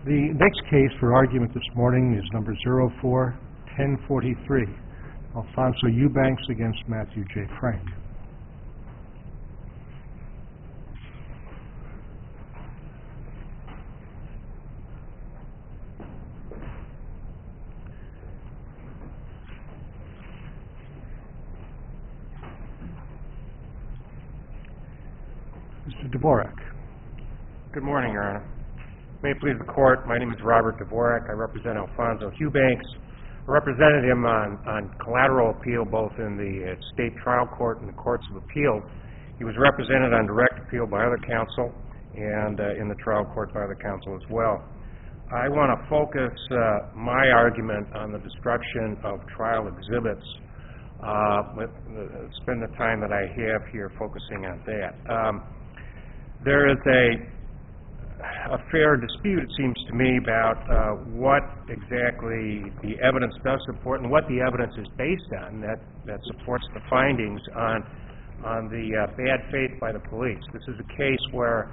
The next case for argument this morning is number 04-1043, Alfonso Eubanks against Matthew J. Frank. Mr. Dvorak. Good morning, Your Honor. May it please the Court, my name is Robert Dvorak. I represent Alfonso Eubanks. I represented him on collateral appeal both in the state trial court and the courts of appeal. He was represented on direct appeal by other counsel and in the trial court by other counsel as well. I want to focus my argument on the destruction of trial exhibits. Spend the time that I have here focusing on that. There is a fair dispute, it seems to me, about what exactly the evidence does support and what the evidence is based on that supports the findings on the bad faith by the police. This is a case where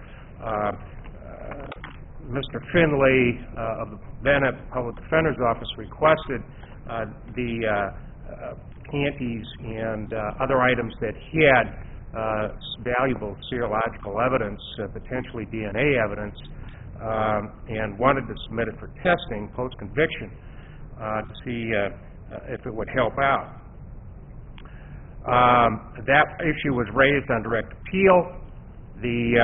Mr. Finley of the Bennett Public Defender's Office requested the panties and other items that he had valuable serological evidence, potentially DNA evidence, and wanted to submit it for testing post-conviction to see if it would help out. That issue was raised on direct appeal. The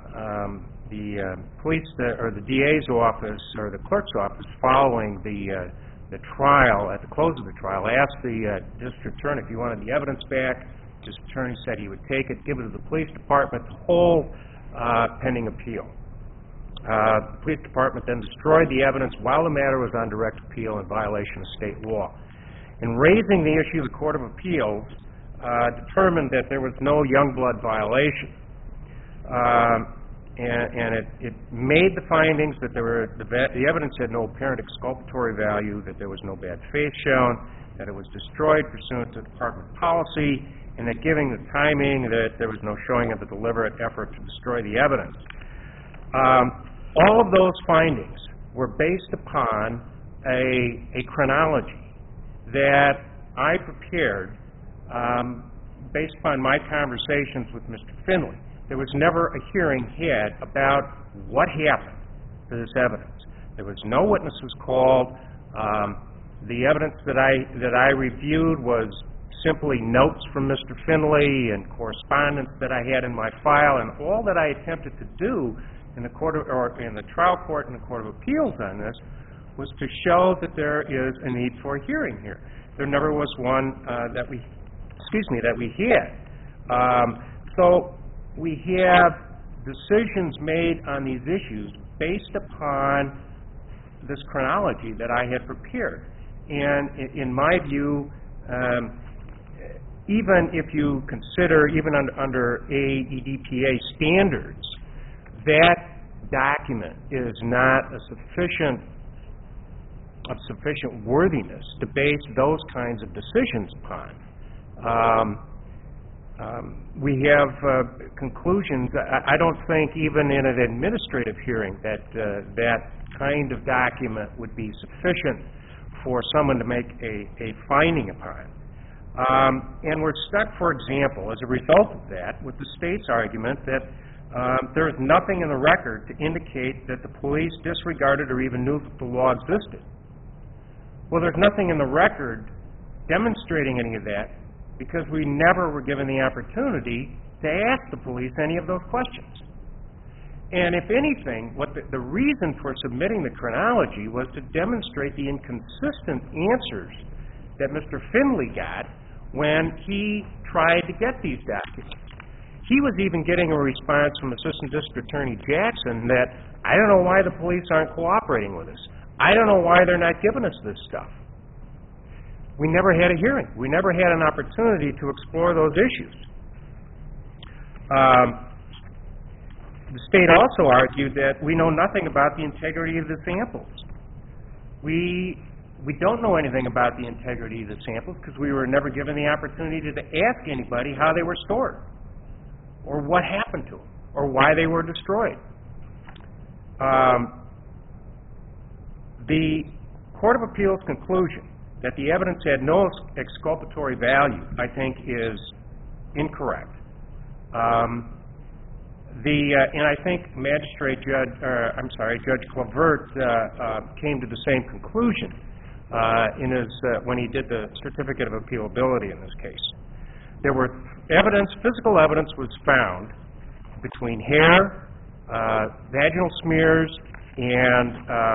police, or the DA's office, or the clerk's office, following the trial, at the close of the trial, asked the district attorney if he wanted the evidence back. The district attorney said he would take it, give it to the police department to hold pending appeal. The police department then destroyed the evidence while the matter was on direct appeal in violation of state law. In raising the issue, the Court of Appeals determined that there was no Youngblood violation. And it made the findings that the evidence had no apparent exculpatory value, that there was no bad faith shown, that it was destroyed pursuant to department policy, and that given the timing that there was no showing of a deliberate effort to destroy the evidence. All of those findings were based upon a chronology that I prepared based upon my conversations with Mr. Finley. There was never a hearing had about what happened to this evidence. There was no witnesses called. The evidence that I reviewed was simply notes from Mr. Finley and correspondence that I had in my file, and all that I attempted to do in the trial court and the Court of Appeals on this was to show that there is a need for a hearing here. There never was one that we had. So we have decisions made on these issues based upon this chronology that I had prepared. And in my view, even if you consider, even under AEDPA standards, that document is not of sufficient worthiness to base those kinds of decisions upon. We have conclusions. I don't think even in an administrative hearing that kind of document would be sufficient for someone to make a finding upon. And we're stuck, for example, as a result of that, with the state's argument that there is nothing in the record to indicate that the police disregarded or even knew that the law existed. Well, there's nothing in the record demonstrating any of that because we never were given the opportunity to ask the police any of those questions. And if anything, what the reason for submitting the chronology was to demonstrate the inconsistent answers that Mr. Finley got when he tried to get these documents. He was even getting a response from Assistant District Attorney Jackson that, I don't know why the police aren't cooperating with us. I don't know why they're not giving us this stuff. We never had a hearing. We never had an opportunity to explore those issues. The state also argued that we know nothing about the integrity of the samples. We don't know anything about the integrity of the samples because we were never given the opportunity to ask anybody how they were stored or what happened to them or why they were destroyed. The Court of Appeals conclusion that the evidence had no exculpatory value, I think, is incorrect. And I think Judge Clavert came to the same conclusion in his when he did the certificate of appealability in this case. There were physical evidence was found between hair, vaginal smears, and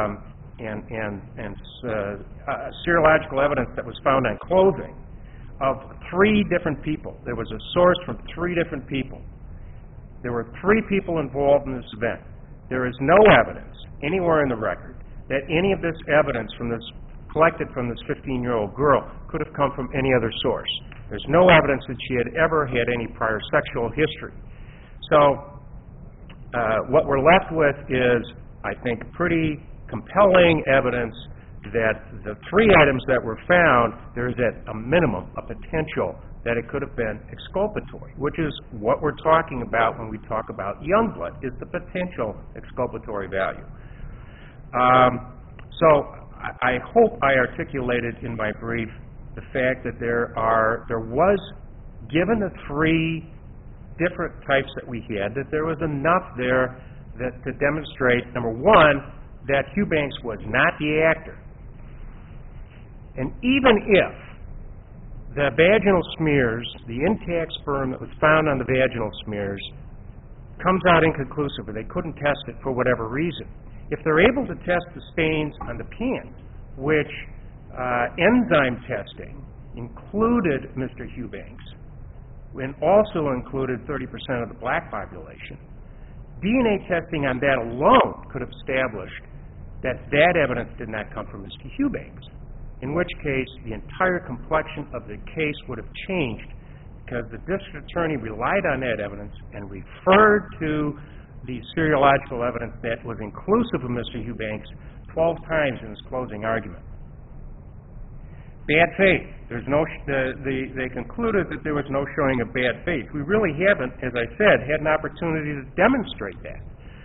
serological evidence that was found on clothing of 3 different people. There was a source from 3 different people. There were 3 people involved in this event. There is no evidence anywhere in the record that any of this evidence collected from this 15-year-old girl could have come from any other source. There's no evidence that she had ever had any prior sexual history. So what we're left with is, I think, pretty compelling evidence that the 3 items that were found, there is at a minimum a potential that it could have been exculpatory, which is what we're talking about when we talk about Youngblood, is the potential exculpatory value. So I hope I articulated in my brief the fact that there was, given the 3 different types that we had, that there was enough there to demonstrate, number 1, that Eubanks was not the actor. And even if the vaginal smears, the intact sperm that was found on the vaginal smears, comes out inconclusive, or they couldn't test it for whatever reason, if they're able to test the stains on the pants, which enzyme testing included Mr. Eubanks, and also included 30% of the black population, DNA testing on that alone could have established that that evidence did not come from Mr. Eubanks, in which case the entire complexion of the case would have changed, because the district attorney relied on that evidence and referred to the seriological evidence that was inclusive of Mr. Eubanks 12 times in his closing argument. Bad faith. They concluded that there was no showing of bad faith. We really haven't, as I said, had an opportunity to demonstrate that.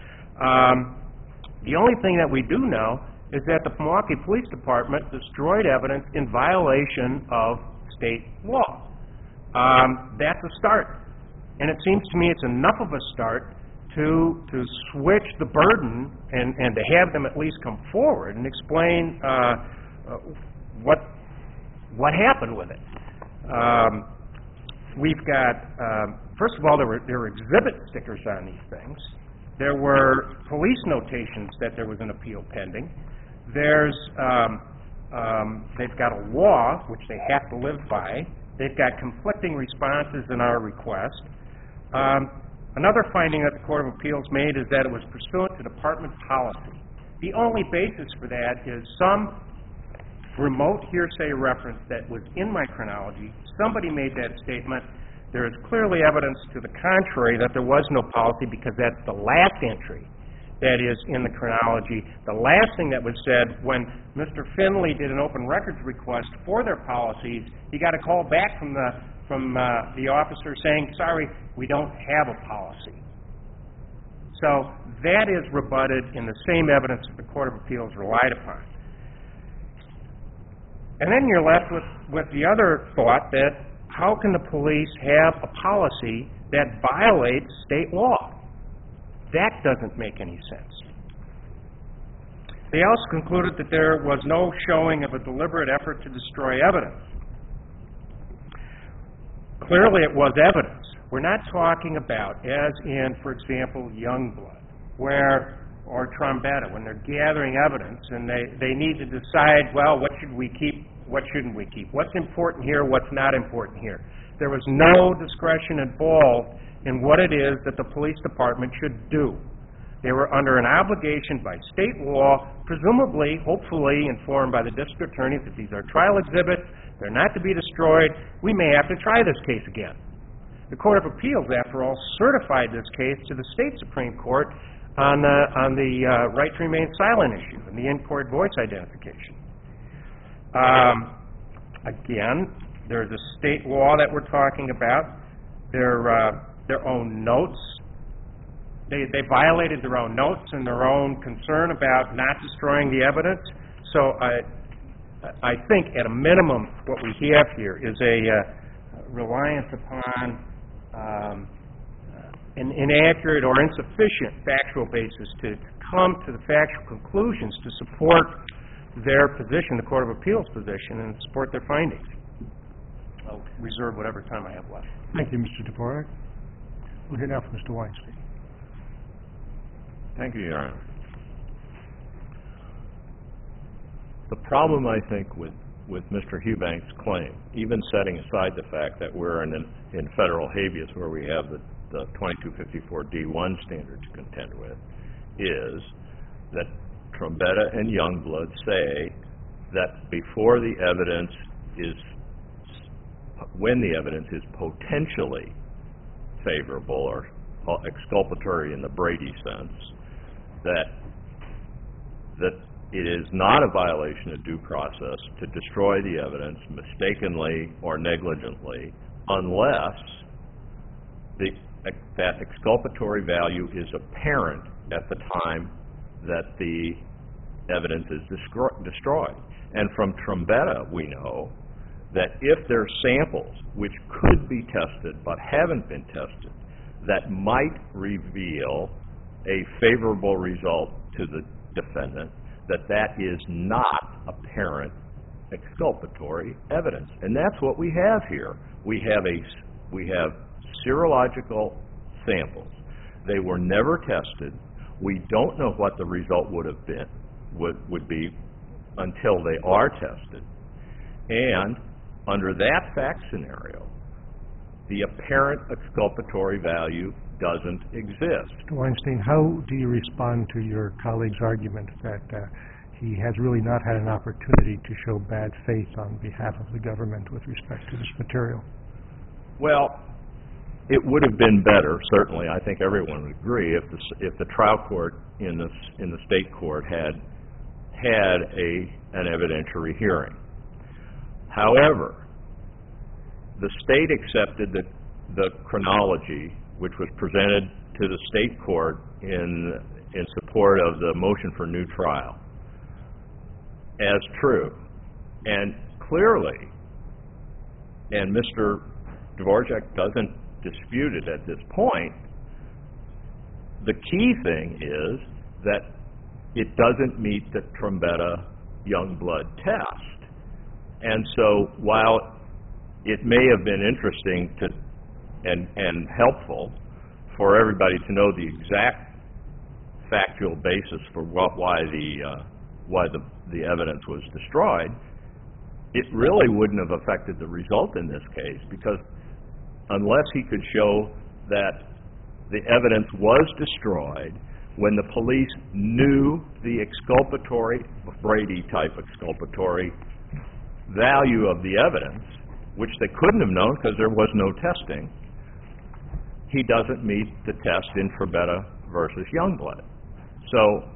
The only thing that we do know is that the Milwaukee Police Department destroyed evidence in violation of state law. That's a start. And it seems to me it's enough of a start to switch the burden and to have them at least come forward and explain what happened with it. We've got, first of all, there were exhibit stickers on these things. There were police notations that there was an appeal pending. They've got a law, which they have to live by. They've got conflicting responses in our request. Another finding that the Court of Appeals made is that it was pursuant to department policy. The only basis for that is some remote hearsay reference that was in my chronology. Somebody made that statement. There is clearly evidence to the contrary that there was no policy, because that's the last entry that is in the chronology. The last thing that was said when Mr. Finley did an open records request for their policies, he got a call back from the officer saying, sorry, we don't have a policy. So that is rebutted in the same evidence that the Court of Appeals relied upon. And then you're left with the other thought that how can the police have a policy that violates state law? That doesn't make any sense. They also concluded that there was no showing of a deliberate effort to destroy evidence. Clearly it was evidence. We're not talking about, as in, for example, Youngblood, or Trombetta, when they're gathering evidence and they need to decide, well, what should we keep, what shouldn't we keep? What's important here, what's not important here? There was no discretion involved in what it is that the police department should do. They were under an obligation by state law, presumably, hopefully informed by the district attorneys that these are trial exhibits, they're not to be destroyed, we may have to try this case again. The Court of Appeals, after all, certified this case to the state Supreme Court on the right to remain silent issue and the in-court voice identification. Again, there's a state law that we're talking about. Their own notes. They violated their own notes and their own concern about not destroying the evidence. So I think at a minimum what we have here is a reliance upon an inaccurate or insufficient factual basis to come to the factual conclusions to support their position, the Court of Appeals position, and support their findings. I'll reserve whatever time I have left. Thank you, Mr. Dvorak. We'll hear now from Mr. Weinstein. Thank you, Your Honor. The problem, I think, with Mr. Hubank's claim, even setting aside the fact that we're in federal habeas where we have the 2254 D1 standard to contend with, is that Trombetta and Youngblood say that before the evidence is, when the evidence is potentially favorable or exculpatory in the Brady sense, that it is not a violation of due process to destroy the evidence mistakenly or negligently unless that exculpatory value is apparent at the time that the evidence is destroyed. And from Trombetta, we know that if there are samples which could be tested but haven't been tested that might reveal a favorable result to the defendant, that is not apparent exculpatory evidence. And that's what we have here. We have serological samples. They were never tested. We don't know what the result would be until they are tested. And under that fact scenario, the apparent exculpatory value doesn't exist. Mr. Weinstein, how do you respond to your colleague's argument that he has really not had an opportunity to show bad faith on behalf of the government with respect to this material? Well, it would have been better, certainly, I think everyone would agree, if the trial court in the state court had an evidentiary hearing. However, the state accepted the chronology which was presented to the state court in support of the motion for new trial as true. And clearly, and Mr. Dvorak doesn't dispute it at this point, the key thing is that it doesn't meet the Trombetta Youngblood test. And so while it may have been interesting and helpful for everybody to know the exact factual basis for why the evidence was destroyed, it really wouldn't have affected the result in this case, because unless he could show that the evidence was destroyed when the police knew the exculpatory, Brady-type exculpatory value of the evidence, which they couldn't have known because there was no testing, he doesn't meet the test in Trombetta versus Youngblood. So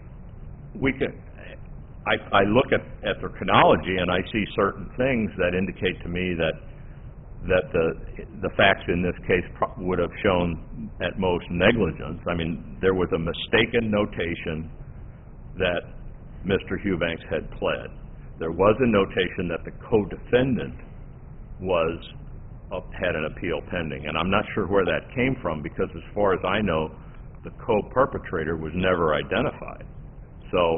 I look at the chronology and I see certain things that indicate to me that the facts in this case would have shown at most negligence. I mean, there was a mistaken notation that Mr. Hubanks had pled. There was a notation that the co-defendant had an appeal pending, and I'm not sure where that came from, because as far as I know, the co-perpetrator was never identified. So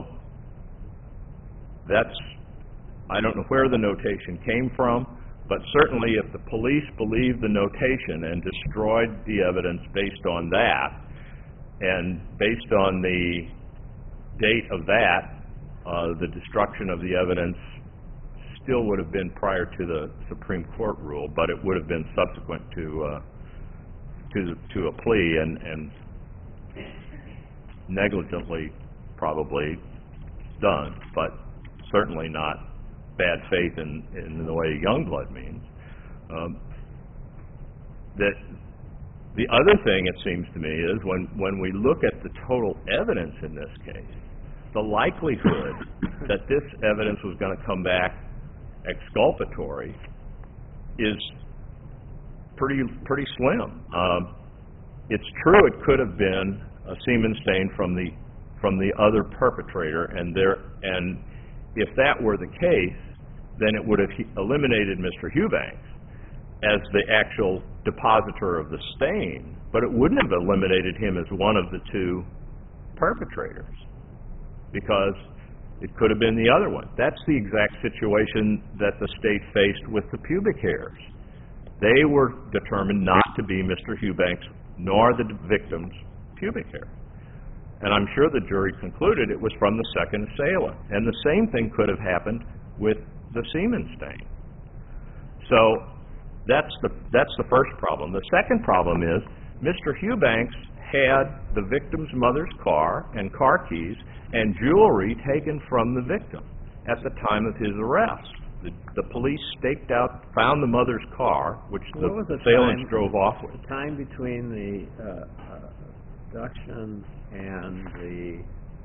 I don't know where the notation came from, but certainly if the police believed the notation and destroyed the evidence based on that, and based on the date of that, the destruction of the evidence still would have been prior to the Supreme Court rule, but it would have been subsequent to a plea and negligently probably done, but certainly not bad faith in the way Youngblood means. That the other thing, it seems to me, is when we look at the total evidence in this case, the likelihood that this evidence was going to come back exculpatory is pretty slim. It's true it could have been a semen stain from the other perpetrator, and if that were the case, then it would have eliminated Mr. Eubanks as the actual depositor of the stain, but it wouldn't have eliminated him as one of the two perpetrators, because it could have been the other one. That's the exact situation that the state faced with the pubic hairs. They were determined not to be Mr. Eubanks nor the victim's pubic hair. And I'm sure the jury concluded it was from the second assailant. And the same thing could have happened with the semen stain. So that's the first problem. The second problem is Mr. Eubanks had the victim's mother's car and car keys and jewelry taken from the victim at the time of his arrest. The police staked out, found the mother's car, which the assailants drove off with. The time between the abduction and the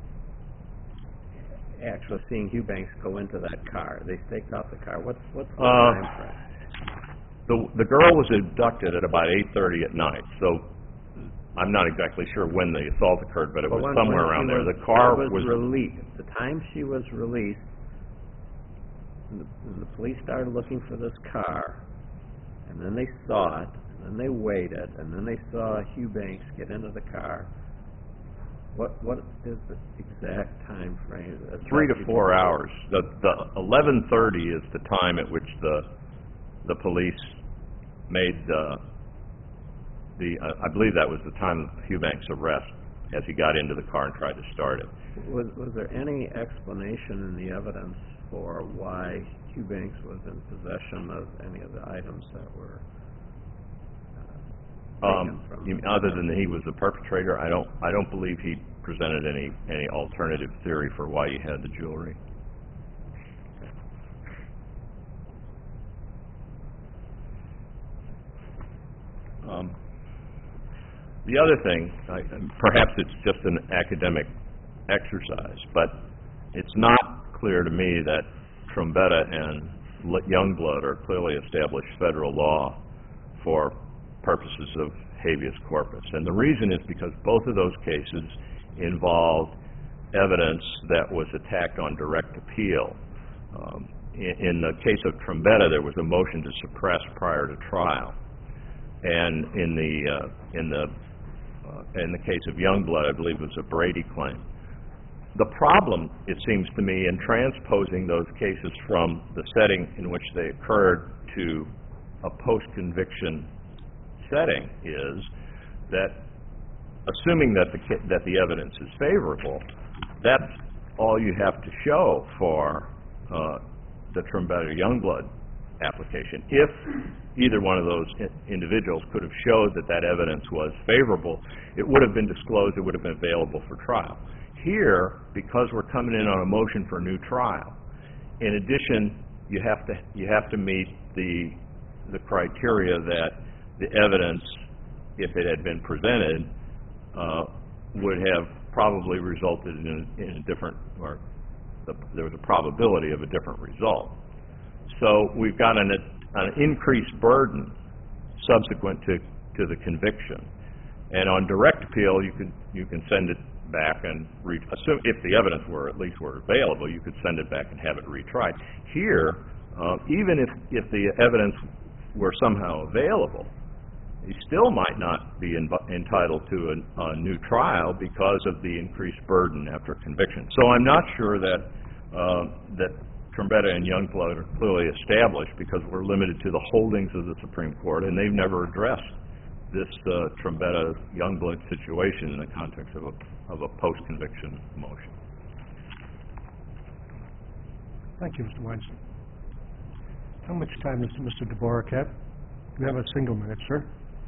actual seeing Eubanks go into that car, they staked out the car. What's the time frame? The girl was abducted at about 8:30 at night, so I'm not exactly sure when the assault occurred, but it was somewhere around there. The car was released. The time she was released, the police started looking for this car, and then they saw it, and then they waited, and then they saw Eubanks get into the car. What is the exact time frame? 3 to 4 hours. The 11:30 is the time at which the police made I believe that was the time of Eubanks' arrest, as he got into the car and tried to start it. Was there any explanation in the evidence for why Eubanks was in possession of any of the items that were taken from him? Other than that he was the perpetrator, I don't believe he presented any alternative theory for why he had the jewelry. The other thing, perhaps it's just an academic exercise, but it's not clear to me that Trombetta and Youngblood are clearly established federal law for purposes of habeas corpus. And the reason is because both of those cases involved evidence that was attacked on direct appeal. In the case of Trombetta, there was a motion to suppress prior to trial. And in the case of Youngblood, I believe it was a Brady claim. The problem, it seems to me, in transposing those cases from the setting in which they occurred to a post-conviction setting is that, assuming that the evidence is favorable, that's all you have to show for the Trombetta-Youngblood application. If either one of those individuals could have showed that evidence was favorable, it would have been disclosed, it would have been available for trial. Here, because we're coming in on a motion for a new trial, in addition, you have to meet the criteria that the evidence, if it had been presented, would have probably resulted in a different, or there was a probability of a different result. So we've got an increased burden subsequent to the conviction. And on direct appeal, you can send it back and assume if the evidence were available, you could send it back and have it retried. Here, even if the evidence were somehow available, he still might not be entitled to a new trial because of the increased burden after conviction. So I'm not sure that Trombetta and Youngblood are clearly established because we're limited to the holdings of the Supreme Court, and they've never addressed this Trombetta-Youngblood situation in the context of a post-conviction motion. Thank you, Mr. Weinstein. How much time does Mr. Dvorak have? You have a single minute, sir.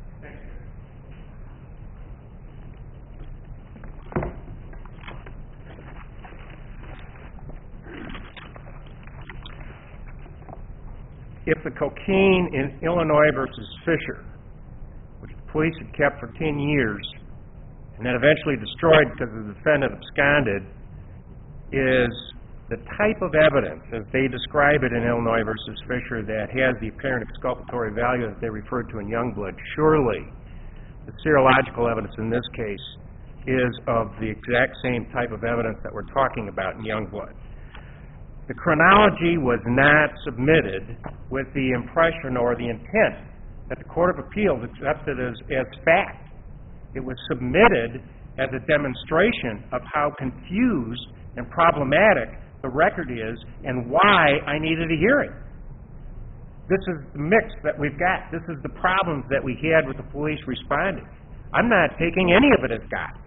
If the cocaine in Illinois versus Fisher, which the police had kept for 10 years and then eventually destroyed because the defendant absconded, is the type of evidence, as they describe it in Illinois versus Fisher, that has the apparent exculpatory value that they referred to in Youngblood, surely the serological evidence in this case is of the exact same type of evidence that we're talking about in Youngblood. The chronology was not submitted with the impression or the intent that the Court of Appeals accepted as fact. It was submitted as a demonstration of how confused and problematic the record is and why I needed a hearing. This is the mix that we've got. This is the problems that we had with the police responding. I'm not taking any of it as gospel.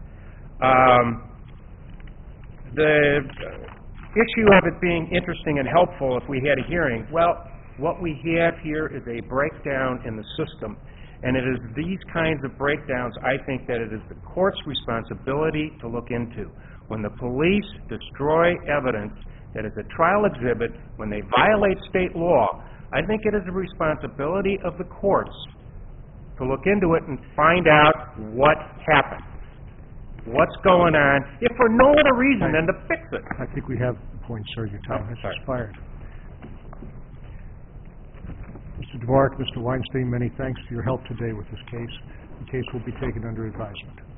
The issue of it being interesting and helpful if we had a hearing, well, what we have here is a breakdown in the system, and it is these kinds of breakdowns, I think, that it is the court's responsibility to look into. When the police destroy evidence that is a trial exhibit, when they violate state law, I think it is the responsibility of the courts to look into it and find out what happened. What's going on, if for no other reason than to fix it. I think we have the point, sir. Your time has expired. Mr. Dvorak, Mr. Weinstein, many thanks for your help today with this case. The case will be taken under advisement.